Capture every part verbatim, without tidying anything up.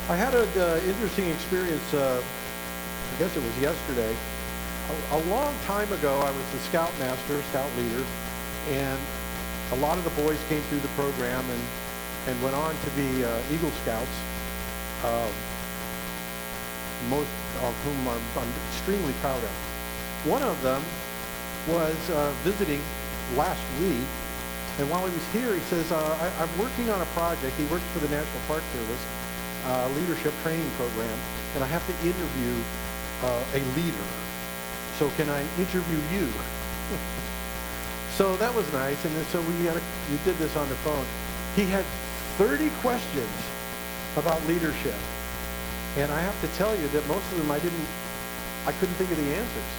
I had an uh, interesting experience, uh, I guess it was yesterday. A, a long time ago, I was the scoutmaster, scout leader, and a lot of the boys came through the program and, and went on to be uh, Eagle Scouts, uh, most of whom I'm, I'm extremely proud of. One of them was uh, visiting last week, and while he was here, he says, uh, I, I'm working on a project. He works for the National Park Service, uh, leadership training program, and I have to interview uh, a leader. So can I interview you? So that was nice, and then, so we had a, we did this on the phone. He had thirty questions about leadership, and I have to tell you that most of them I didn't, I couldn't think of the answers.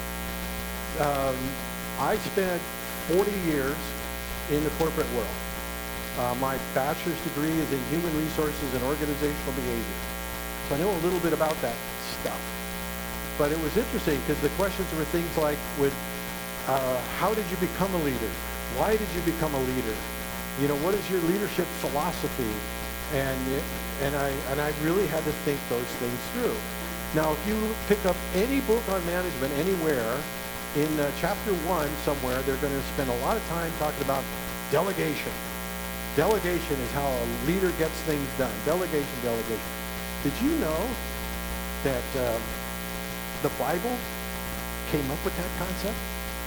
Um, I spent forty years in the corporate world. Uh, my bachelor's degree is in human resources and organizational behavior. So I know a little bit about that stuff. But it was interesting because the questions were things like, would, uh, how did you become a leader? Why did you become a leader? You know, what is your leadership philosophy? And, and, I, and I really had to think those things through. Now, if you pick up any book on management anywhere, in uh, chapter one somewhere, they're going to spend a lot of time talking about delegation. Delegation is how a leader gets things done. Delegation, delegation. Did you know that uh, the Bible came up with that concept?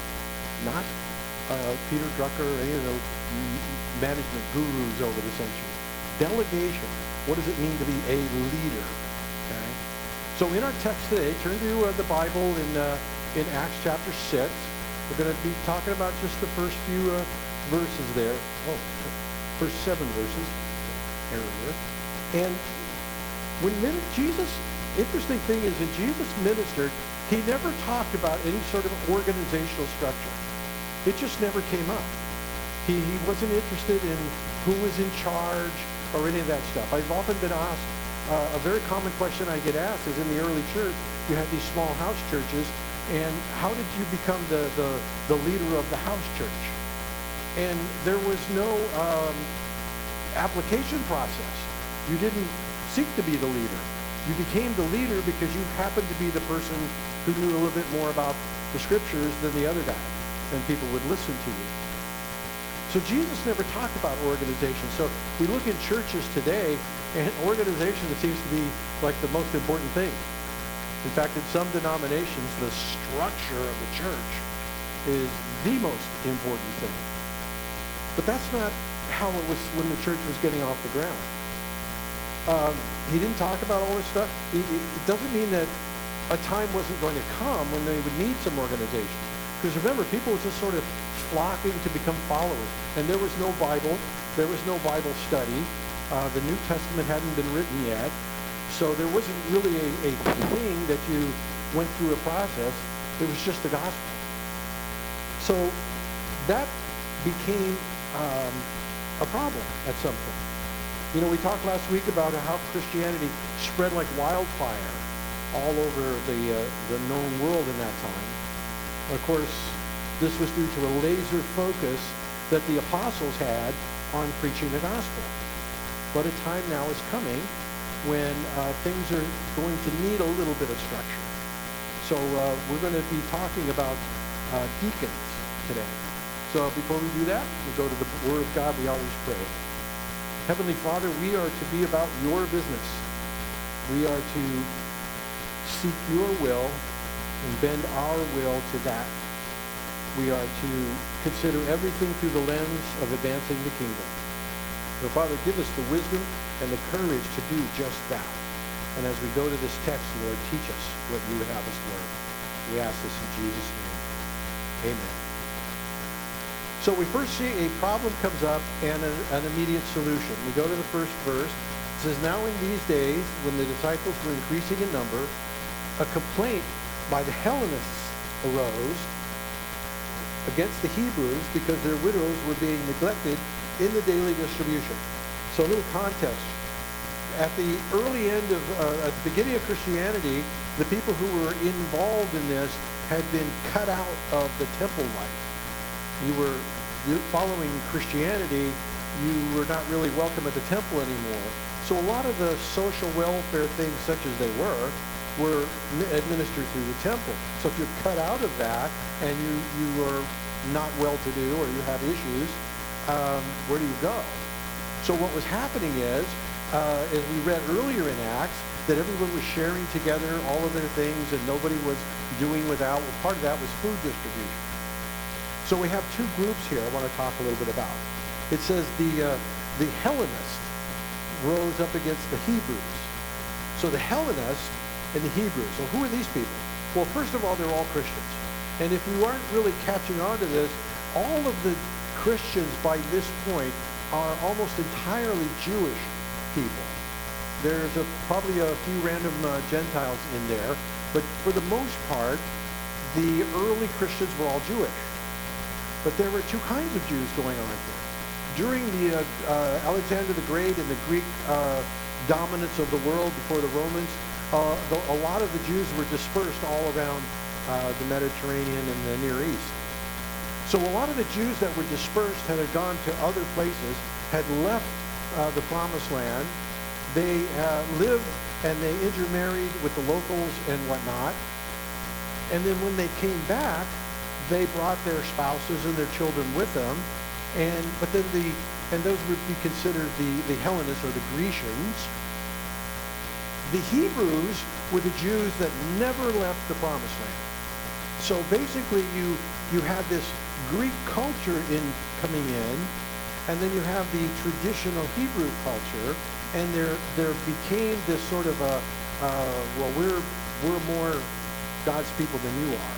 Not uh, Peter Drucker or any of the management gurus over the century. Delegation. What does it mean to be a leader? Okay. So in our text today, turn to uh, the Bible in uh, in Acts chapter six. We're going to be talking about just the first few uh, verses there. Oh, first seven verses. Error there. And when Jesus, interesting thing is, when Jesus ministered, he never talked about any sort of organizational structure. It just never came up. He, he wasn't interested in who was in charge or any of that stuff. I've often been asked, uh, a very common question I get asked is, in the early church, you had these small house churches, and how did you become the, the, the leader of the house church? And there was no um, application process. You didn't seek to be the leader. You became the leader because you happened to be the person who knew a little bit more about the scriptures than the other guy, and people would listen to you. So Jesus never talked about organization. So we look in churches today, and organization seems to be like the most important thing. In fact, in some denominations, the structure of the church is the most important thing. But that's not how it was when the church was getting off the ground. Um, he didn't talk about all this stuff. It, it doesn't mean that a time wasn't going to come when they would need some organization. Because remember, people were just sort of flocking to become followers. And there was no Bible. There was no Bible study. Uh, the New Testament hadn't been written yet. So there wasn't really a, a thing that you went through a process. It was just the gospel. So that became um, a problem at some point. You know, we talked last week about how Christianity spread like wildfire all over the, uh, the known world in that time. Of course, this was due to a laser focus that the apostles had on preaching the gospel. But a time now is coming when uh, things are going to need a little bit of structure. So uh, we're going to be talking about uh, deacons today. So before we do that, we go to the Word of God. We always pray. Heavenly Father, we are to be about your business. We are to seek your will and bend our will to that. We are to consider everything through the lens of advancing the kingdom. So Father, give us the wisdom and the courage to do just that. And as we go to this text, Lord, teach us what you would have us learn. We ask this in Jesus' name. Amen. So we first see a problem comes up and a, an immediate solution. We go to the first verse. It says, now in these days, when the disciples were increasing in number, a complaint by the Hellenists arose against the Hebrews because their widows were being neglected in the daily distribution. So a little context. At the early end of, uh, at the beginning of Christianity, the people who were involved in this had been cut out of the temple life. You were following Christianity, you were not really welcome at the temple anymore. So a lot of the social welfare things, such as they were, were administered through the temple. So if you're cut out of that and you, you are not well-to-do or you have issues, um, where do you go? So what was happening is, uh, as we read earlier in Acts, that everyone was sharing together all of their things and nobody was doing without. Well, part of that was food distribution. So we have two groups here I want to talk a little bit about. It says the, uh, the Hellenists rose up against the Hebrews. So the Hellenists and the Hebrews. So who are these people? Well, first of all, they're all Christians. And if you aren't really catching on to this, all of the Christians by this point are almost entirely Jewish people. There's a, probably a few random uh, Gentiles in there, but for the most part, the early Christians were all Jewish. But there were two kinds of Jews going on here. During the uh, uh, Alexander the Great and the Greek uh, dominance of the world before the Romans, uh, the, a lot of the Jews were dispersed all around uh, the Mediterranean and the Near East. So a lot of the Jews that were dispersed had gone to other places, had left uh, the Promised Land. They uh, lived and they intermarried with the locals and whatnot. And then when they came back, they brought their spouses and their children with them. And but then the and those would be considered the, the Hellenists or the Grecians. The Hebrews were the Jews that never left the Promised Land. So basically you you had this Greek culture in coming in, and then you have the traditional Hebrew culture, and there there became this sort of a uh, well we're we're more God's people than you are.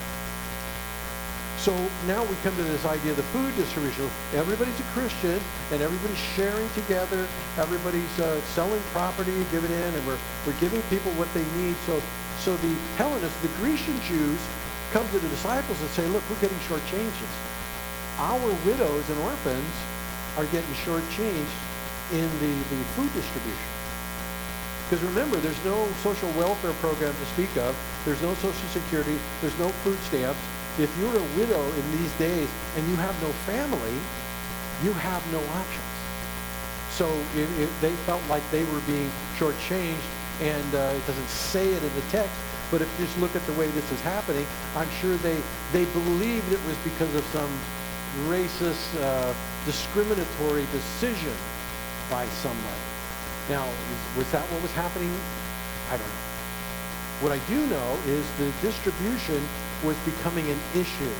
So now we come to this idea of the food distribution. Everybody's a Christian, and everybody's sharing together. Everybody's uh, selling property, giving in, and we're we're giving people what they need. So so the Hellenists, the Grecian Jews, come to the disciples and say, look, we're getting shortchanged. Our widows and orphans are getting shortchanged in the, the food distribution. Because remember, there's no social welfare program to speak of. There's no Social Security. There's no food stamps. If you're a widow in these days and you have no family, you have no options. So it, it, they felt like they were being shortchanged, and uh, it doesn't say it in the text, but if you just look at the way this is happening, I'm sure they, they believed it was because of some racist, uh, discriminatory decision by somebody. Now, was that what was happening? I don't know. What I do know is the distribution was becoming an issue.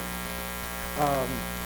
Um,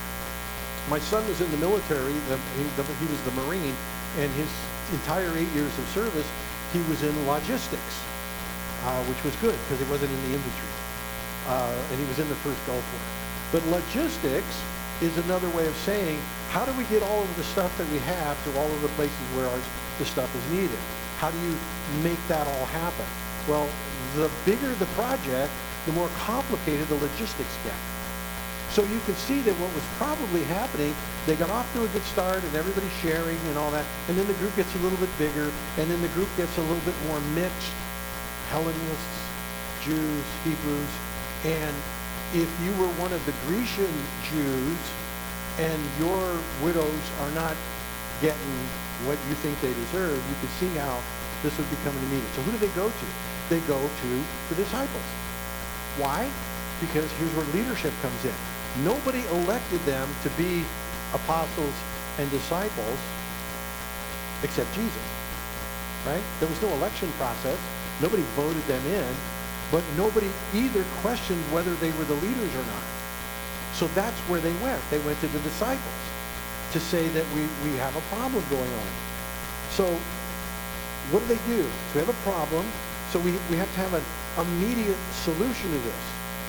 my son was in the military. The, he, the, he was the Marine, and his entire eight years of service, he was in logistics, uh, which was good because he wasn't in the infantry. Uh, and he was in the first Gulf War. But logistics is another way of saying, how do we get all of the stuff that we have to all of the places where our, the stuff is needed? How do you make that all happen? Well, the bigger the project, the more complicated the logistics get. So you can see that what was probably happening, they got off to a good start and everybody's sharing and all that, and then the group gets a little bit bigger, and then the group gets a little bit more mixed. Hellenists, Jews, Hebrews, and if you were one of the Grecian Jews and your widows are not getting what you think they deserve, you can see how this would become immediate. So who do they go to? They go to the disciples. Why? Because here's where leadership comes in. Nobody elected them to be apostles and disciples except Jesus, right? There was no election process. Nobody voted them in, but nobody either questioned whether they were the leaders or not. So that's where they went. They went to the disciples to say that we, we have a problem going on. So what do they do? So we have a problem, so we, we have to have an immediate solution to this.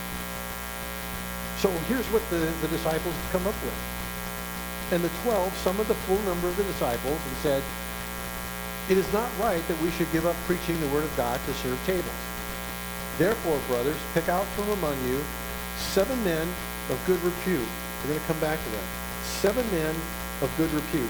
So here's what the, the disciples come up with. And the twelve summoned the full number of the disciples and said, it is not right that we should give up preaching the word of God to serve tables. Therefore, brothers, pick out from among you seven men of good repute. We're going to come back to that. Seven men of good repute.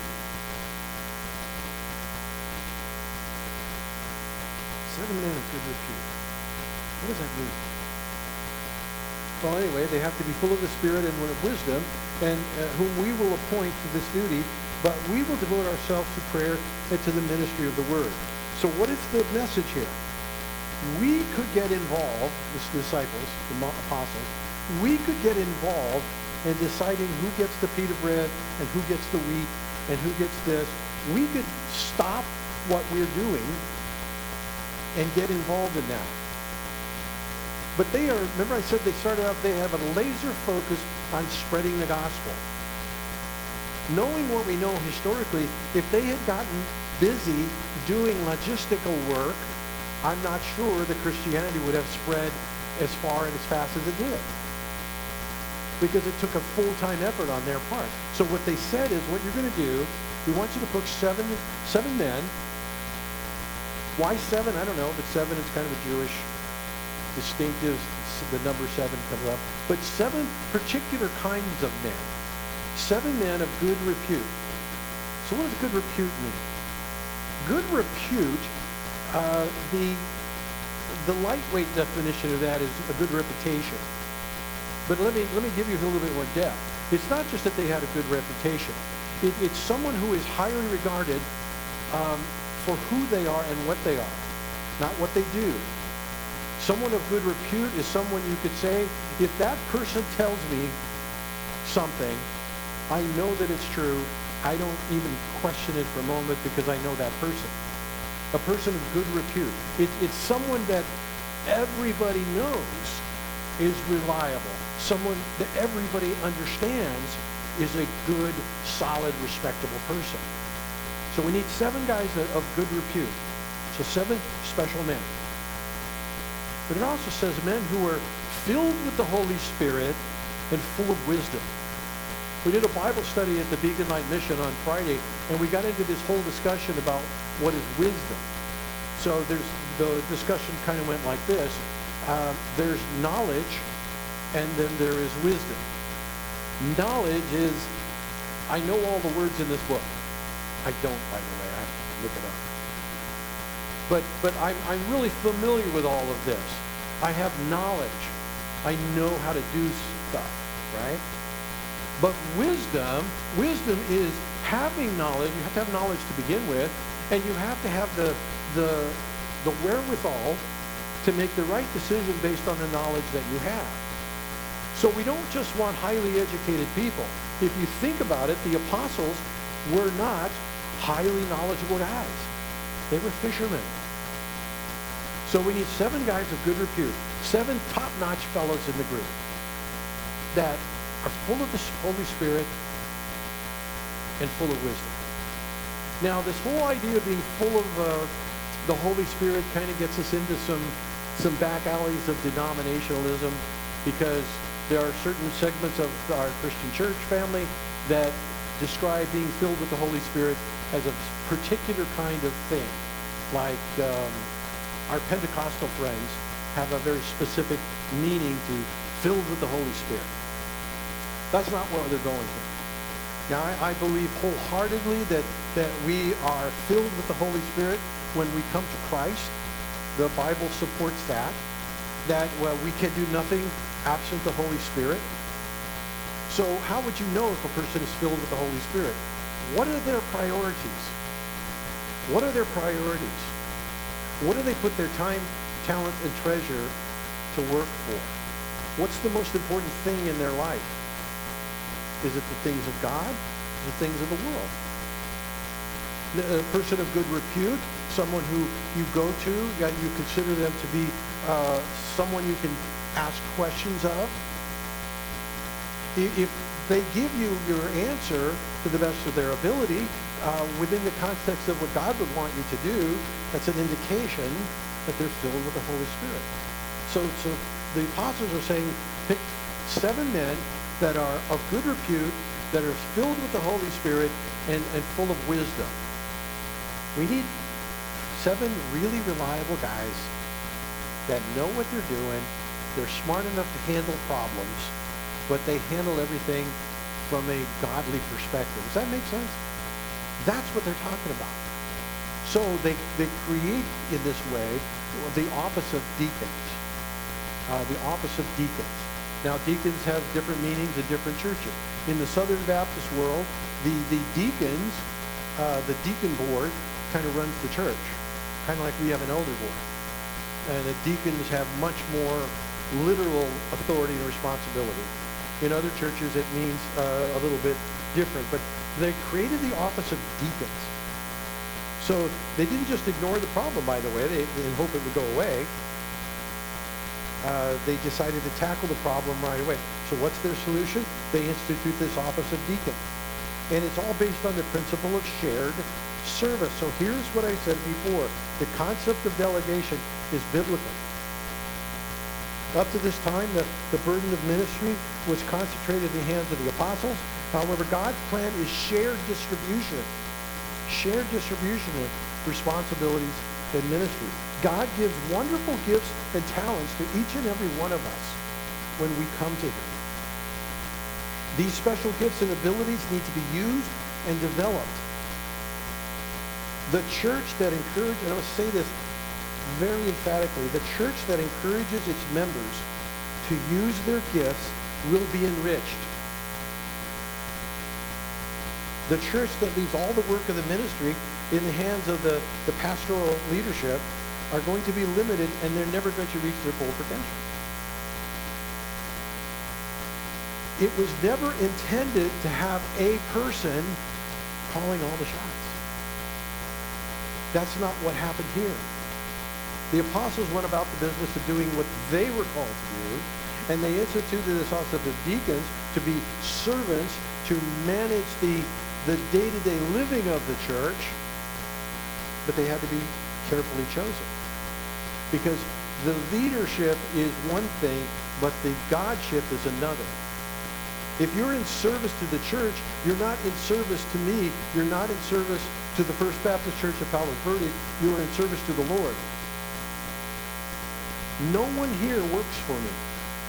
Seven men of good repute. What does that mean? Well, anyway, they have to be full of the Spirit and of wisdom, and uh, whom we will appoint to this duty. but we will devote ourselves to prayer and to the ministry of the word. So what is the message here? We could get involved, the disciples, the apostles, we could get involved in deciding who gets the pita bread and who gets the wheat and who gets this. We could stop what we're doing and get involved in that. But they are, remember I said they started out, they have a laser focus on spreading the gospel. Knowing what we know historically, if they had gotten busy doing logistical work, I'm not sure that Christianity would have spread as far and as fast as it did. Because it took a full-time effort on their part. So what they said is, what you're going to do, we want you to put seven, seven men. Why seven? I don't know, but seven is kind of a Jewish distinctive, the number seven comes up. But seven particular kinds of men. Seven men of good repute. So what does good repute mean? Good repute, uh, the, the lightweight definition of that is a good reputation. But let me, let me give you a little bit more depth. It's not just that they had a good reputation. It, it's someone who is highly regarded um, for who they are and what they are, not what they do. Someone of good repute is someone you could say, if that person tells me something, I know that it's true. I don't even question it for a moment because I know that person. A person of good repute. It, it's someone that everybody knows is reliable. Someone that everybody understands is a good, solid, respectable person. So we need seven guys of good repute. So seven special men. But it also says men who are filled with the Holy Spirit and full of wisdom. We did a Bible study at the Beacon Light Mission on Friday, and we got into this whole discussion about what is wisdom. So there's the discussion kind of went like this. Uh, there's knowledge, and then there is wisdom. Knowledge is, I know all the words in this book. I don't, by the way. I have to look it up. But, but I'm, I'm really familiar with all of this. I have knowledge. I know how to do stuff, right? But wisdom, wisdom is having knowledge. You have to have knowledge to begin with, and you have to have the, the, the wherewithal to make the right decision based on the knowledge that you have. So we don't just want highly educated people. If you think about it, the apostles were not highly knowledgeable guys. They were fishermen. So we need seven guys of good repute, seven top-notch fellows in the group that are full of the Holy Spirit and full of wisdom. Now, this whole idea of being full of uh, the Holy Spirit kind of gets us into some, some back alleys of denominationalism, because there are certain segments of our Christian church family that describe being filled with the Holy Spirit as a particular kind of thing. Like um, our Pentecostal friends have a very specific meaning to filled with the Holy Spirit. That's not where they're going here. Now, I, I believe wholeheartedly that, that we are filled with the Holy Spirit when we come to Christ. The Bible supports that, that well, we can do nothing absent the Holy Spirit. So how would you know if a person is filled with the Holy Spirit? What are their priorities? What are their priorities? What do they put their time, talent, and treasure to work for? What's the most important thing in their life? Is it the things of God? Is it the things of the world? A person of good repute, someone who you go to, you consider them to be uh, someone you can ask questions of. If they give you your answer to the best of their ability, uh, within the context of what God would want you to do, that's an indication that they're filled with the Holy Spirit. So, so the apostles are saying, pick seven men that are of good repute, that are filled with the Holy Spirit and, and full of wisdom. We need seven really reliable guys that know what they're doing. They're smart enough to handle problems, but they handle everything from a godly perspective. Does that make sense? That's what they're talking about. So they, they create in this way the office of deacons. Uh, the office of deacons. Now, deacons have different meanings in different churches. In the Southern Baptist world, the, the deacons, uh, the deacon board kind of runs the church, kind of like we have an elder board. And the deacons have much more literal authority and responsibility. In other churches, it means uh, a little bit different. But they created the office of deacons. So they didn't just ignore the problem, by the way, they, and hope it would go away. Uh, they decided to tackle the problem right away. So what's their solution? They institute this office of deacon. And it's all based on the principle of shared service. So here's what I said before. The concept of delegation is biblical. Up to this time, the, the burden of ministry was concentrated in the hands of the apostles. However, God's plan is shared distribution. Shared distribution of responsibilities and ministry. God gives wonderful gifts and talents to each and every one of us when we come to him. These special gifts and abilities need to be used and developed. The church that encourages, and I'm going to say this very emphatically, the church that encourages its members to use their gifts will be enriched. The church that leaves all the work of the ministry in the hands of the, the pastoral leadership are going to be limited, and they're never going to reach their full potential. It was never intended to have a person calling all the shots. That's not what happened here. The apostles went about the business of doing what they were called to do, and they instituted this office of the deacons to be servants, to manage the, the day-to-day living of the church, but they had to be carefully chosen. Because the leadership is one thing, but the godship is another. If you're in service to the church, you're not in service to me. You're not in service to the First Baptist Church of Palos Verdes. You are in service to the Lord. No one here works for me.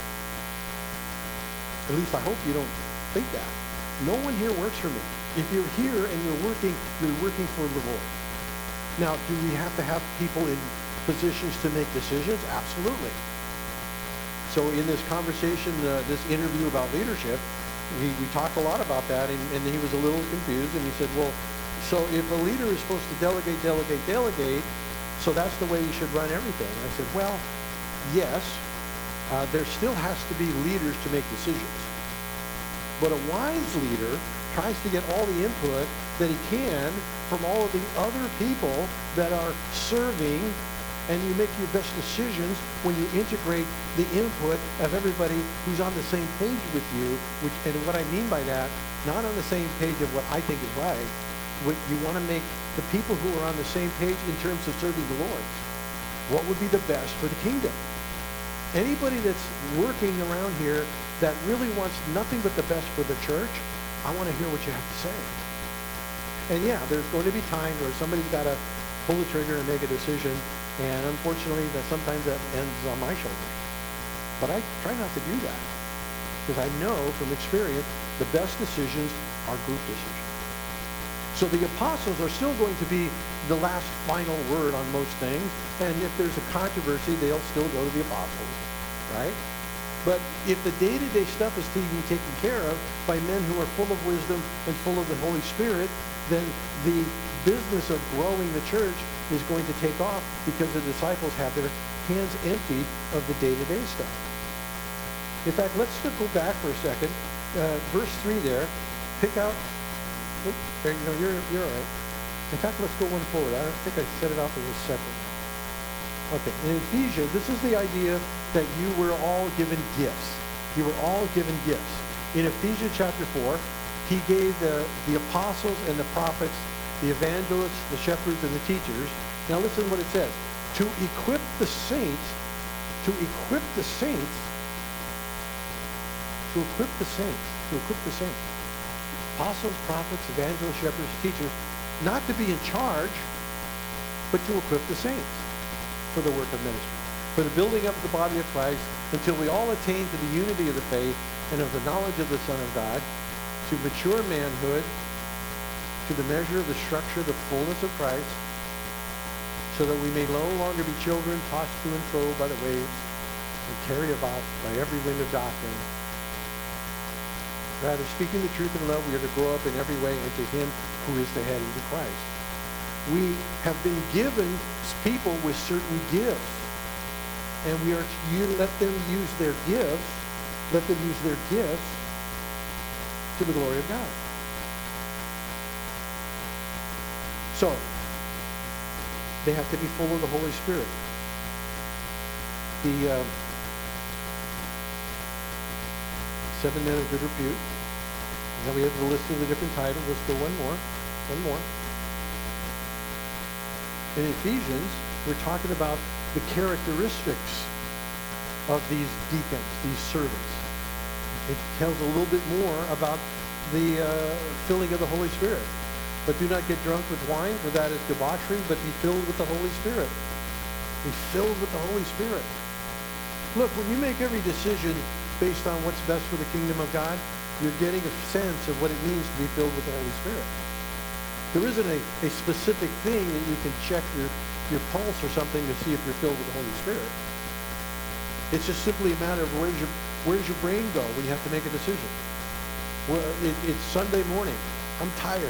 At least I hope you don't think that. No one here works for me. If you're here and you're working, you're working for the Lord. Now, do we have to have people in positions to make decisions? Absolutely. So in this conversation, uh, this interview about leadership, we, we talked a lot about that, and, and he was a little confused, and he said, well, so if a leader is supposed to delegate, delegate, delegate, so that's the way you should run everything. And I said, well, yes, uh, there still has to be leaders to make decisions. But a wise leader tries to get all the input that he can from all of the other people that are serving, and you make your best decisions when you integrate the input of everybody who's on the same page with you. Which, and what I mean by that, not on the same page of what I think is right, what you want to make the people who are on the same page in terms of serving the Lord. What would be the best for the kingdom? Anybody that's working around here that really wants nothing but the best for the church, I want to hear what you have to say. And yeah, there's going to be times where somebody's got to pull the trigger and make a decision, and unfortunately, that sometimes that ends on my shoulders. But I try not to do that, because I know from experience the best decisions are group decisions. So the apostles are still going to be the last final word on most things, and if there's a controversy, they'll still go to the apostles, right? But if the day-to-day stuff is to be taken care of by men who are full of wisdom and full of the Holy Spirit, then the business of growing the church is going to take off, because the disciples have their hands empty of the day-to-day stuff. In fact, let's go back for a second. Uh, verse three there, pick out, oops, there, you know, you're, you're all right. In fact, let's go one forward. I don't think I set it off as a separate. Okay, in Ephesians, this is the idea that you were all given gifts. You were all given gifts. In Ephesians chapter four, he gave the, the apostles and the prophets, the evangelists, the shepherds, and the teachers. Now listen to what it says. To equip the saints, to equip the saints, to equip the saints, to equip the saints. Apostles, prophets, evangelists, shepherds, teachers, not to be in charge, but to equip the saints for the work of ministry, for the building up of the body of Christ, until we all attain to the unity of the faith and of the knowledge of the Son of God, to mature manhood, to the measure of the structure, the fullness of Christ, so that we may no longer be children tossed to and fro by the waves, and carry about by every wind of doctrine. Rather, speaking the truth in love, we are to grow up in every way into him who is the head, into Christ. We have been given people with certain gifts, and we are to let them use their gifts, let them use their gifts to the glory of God. So, they have to be full of the Holy Spirit. The uh, seven men of good repute. And then we have the list of the different titles. Let's go one more. One more. In Ephesians, we're talking about the characteristics of these deacons, these servants. It tells a little bit more about the uh, filling of the Holy Spirit. But do not get drunk with wine, for that is debauchery, but be filled with the Holy Spirit. Be filled with the Holy Spirit. Look, when you make every decision based on what's best for the kingdom of God, you're getting a sense of what it means to be filled with the Holy Spirit. There isn't a, a specific thing that you can check your, your pulse or something to see if you're filled with the Holy Spirit. It's just simply a matter of where's your, where's your brain go when you have to make a decision. Well, it, it's Sunday morning. I'm tired.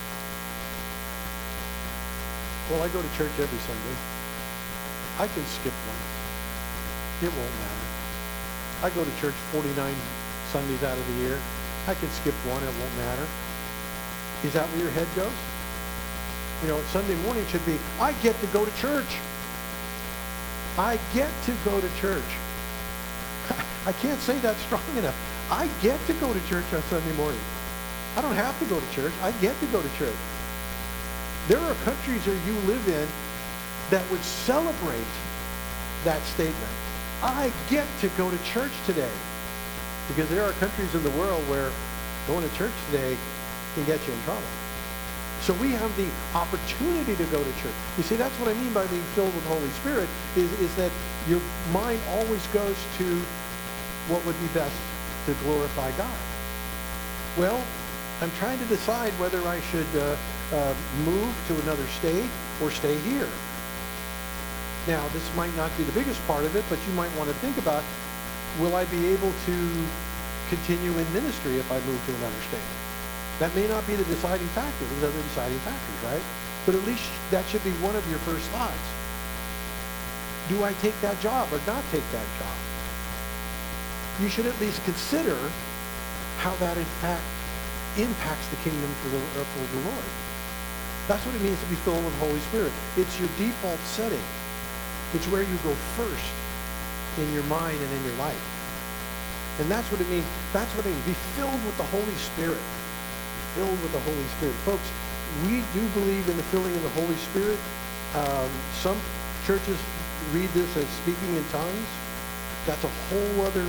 Well, I go to church every Sunday. I can skip one. It won't matter. I go to church forty-nine Sundays out of the year. I can skip one. It won't matter. Is that where your head goes? You know, Sunday morning should be, I get to go to church. I get to go to church. I can't say that strong enough. I get to go to church on Sunday morning. I don't have to go to church. I get to go to church. There are countries where you live in that would celebrate that statement. I get to go to church today. Because there are countries in the world where going to church today can get you in trouble. So we have the opportunity to go to church. You see, that's what I mean by being filled with the Holy Spirit, is, is that your mind always goes to what would be best to glorify God. Well, I'm trying to decide whether I should uh, uh, move to another state or stay here. Now, this might not be the biggest part of it, but you might want to think about, will I be able to continue in ministry if I move to another state? That may not be the deciding factor. There's other deciding factors, right? But at least that should be one of your first thoughts. Do I take that job or not take that job? You should at least consider how that, in fact, impacts the kingdom for the, uh, for the Lord. That's what it means to be filled with the Holy Spirit. It's your default setting. It's where you go first in your mind and in your life. And that's what it means. That's what it means. Be filled with the Holy Spirit. Be filled with the Holy Spirit. Folks, we do believe in the filling of the Holy Spirit. Um, some churches read this as speaking in tongues. That's a whole other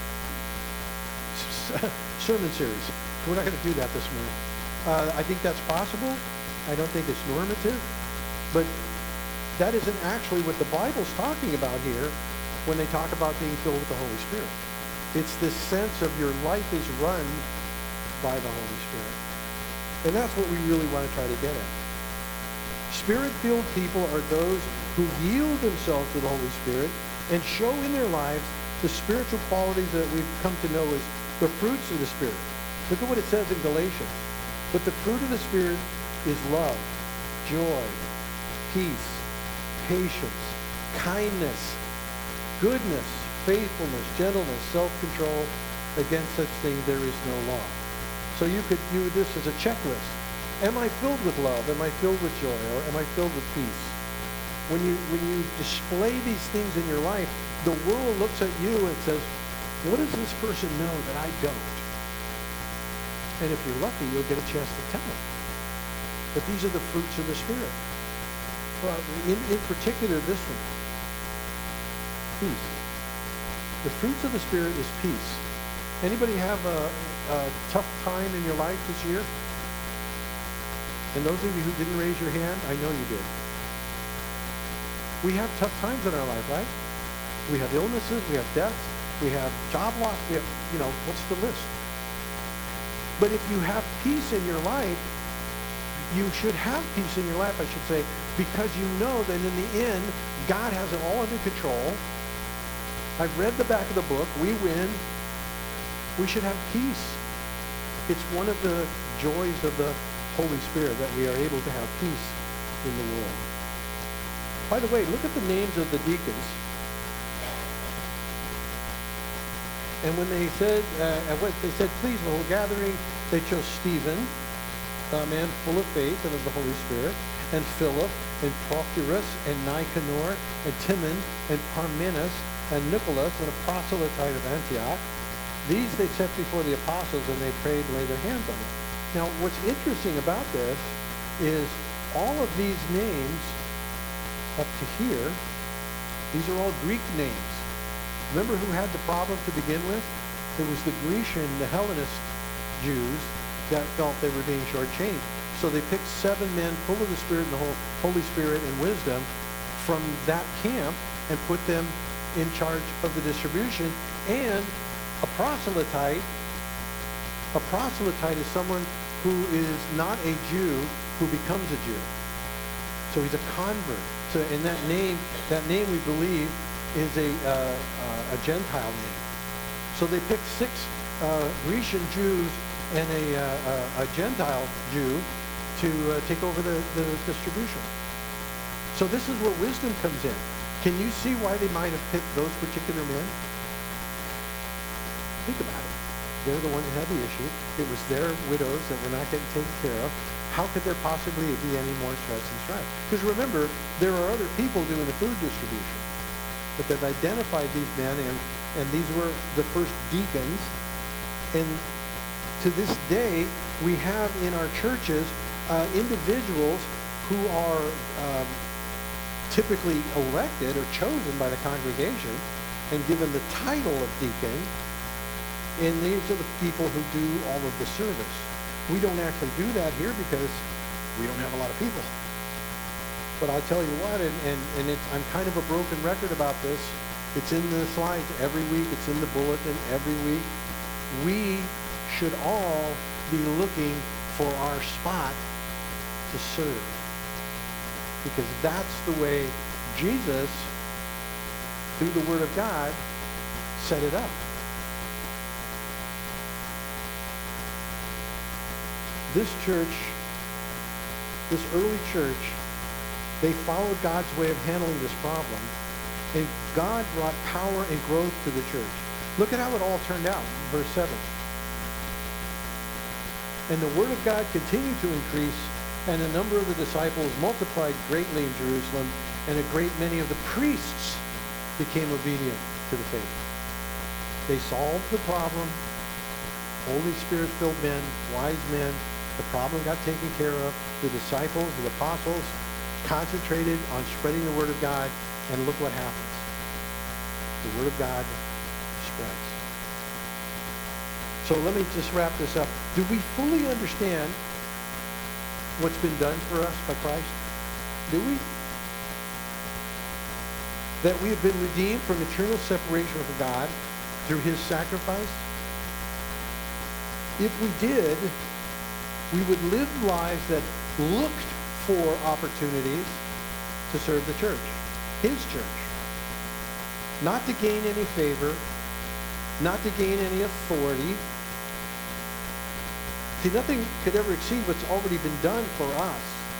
sermon series. We're not going to do that this morning. Uh, I think that's possible. I don't think it's normative. But that isn't actually what the Bible's talking about here when they talk about being filled with the Holy Spirit. It's this sense of your life is run by the Holy Spirit. And that's what we really want to try to get at. Spirit-filled people are those who yield themselves to the Holy Spirit and show in their lives the spiritual qualities that we've come to know as the fruits of the Spirit. Look at what it says in Galatians. But the fruit of the Spirit is love, joy, peace, patience, kindness, goodness, faithfulness, gentleness, self-control. Against such things there is no law. So you could view this as a checklist. Am I filled with love? Am I filled with joy? Or am I filled with peace? When you, when you display these things in your life, the world looks at you and says, what does this person know that I don't? And if you're lucky, you'll get a chance to tell them. But these are the fruits of the Spirit. Well, in, in particular, this one. Peace. The fruits of the Spirit is peace. Anybody have a, a tough time in your life this year? And those of you who didn't raise your hand, I know you did. We have tough times in our life, right? We have illnesses, we have deaths, we have job loss, we have, you know, what's the list? But if you have peace in your life, you should have peace in your life, I should say, because you know that in the end, God has it all under control. I've read the back of the book. We win. We should have peace. It's one of the joys of the Holy Spirit that we are able to have peace in the world. By the way, look at the names of the deacons. And when they said, uh, what they said, please, the whole gathering, they chose Stephen, a man full of faith and of the Holy Spirit, and Philip, and Prochorus, and Nicanor, and Timon, and Parmenas, and Nicholas, and a proselyte of Antioch. These they set before the apostles, and they prayed and laid their hands on them. Now, what's interesting about this is all of these names up to here, these are all Greek names. Remember who had the problem to begin with? It was the Grecian, the Hellenist Jews that felt they were being shortchanged. So they picked seven men full of the Spirit and the whole Holy Spirit and wisdom from that camp and put them in charge of the distribution. And a proselyte, a proselyte is someone who is not a Jew who becomes a Jew. So he's a convert. So in that name, that name we believe is a, uh, uh, a Gentile name. So they picked six uh, Grecian Jews and a, uh, a Gentile Jew to uh, take over the, the distribution. So this is where wisdom comes in. Can you see why they might have picked those particular men? Think about it. They're the ones that had the issue. It was their widows that were not getting taken care of. How could there possibly be any more stress and strife? Because remember, there are other people doing the food distribution. But they've identified these men, and, and these were the first deacons. And to this day, we have in our churches uh, individuals who are um, typically elected or chosen by the congregation and given the title of deacon. And these are the people who do all of the service. We don't actually do that here because we don't have a lot of people. But I'll tell you what, and, and, and it's, I'm kind of a broken record about this. It's in the slides every week. It's in the bulletin every week. We should all be looking for our spot to serve. Because that's the way Jesus, through the Word of God, set it up. This church, this early church, they followed God's way of handling this problem. And God brought power and growth to the church. Look at how it all turned out. Verse seven. And the word of God continued to increase, and the number of the disciples multiplied greatly in Jerusalem, and a great many of the priests became obedient to the faith. They solved the problem. Holy Spirit-filled men, wise men. The problem got taken care of. The disciples, the apostles, concentrated on spreading the word of God, and look what happens. The word of God spreads. So let me just wrap this up. Do we fully understand what's been done for us by Christ? Do we? That we have been redeemed from eternal separation from God through his sacrifice? If we did, we would live lives that looked for opportunities to serve the church, his church. Not to gain any favor, not to gain any authority. See, nothing could ever exceed what's already been done for us.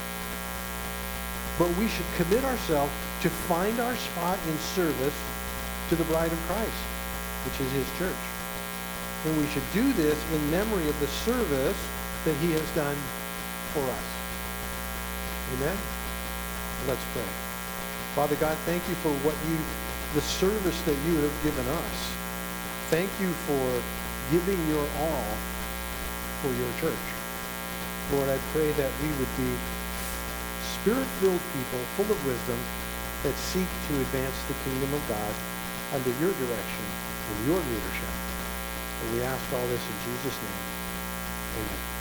But we should commit ourselves to find our spot in service to the bride of Christ, which is his church. And we should do this in memory of the service that he has done for us. Amen? Let's pray. Father God, thank you for what you, the service that you have given us. Thank you for giving your all for your church. Lord, I pray that we would be Spirit-filled people, full of wisdom, that seek to advance the kingdom of God under your direction and your leadership. And we ask all this in Jesus' name. Amen.